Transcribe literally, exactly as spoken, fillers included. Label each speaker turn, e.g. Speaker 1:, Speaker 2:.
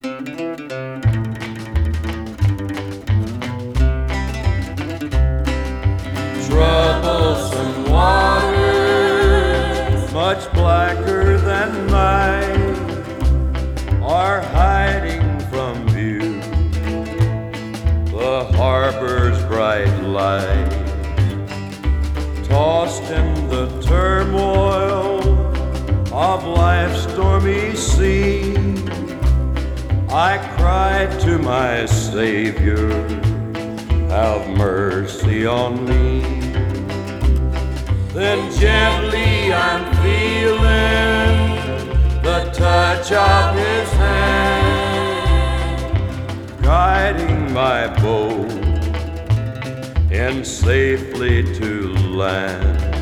Speaker 1: Troublesome waters, much blacker than night, are hiding from view the harbor's bright light. Tossed in the turmoil of life's stormy sea, I cried to my Savior, have mercy on me. Then gently I'm feeling the touch of His hand, guiding my boat in safely to land.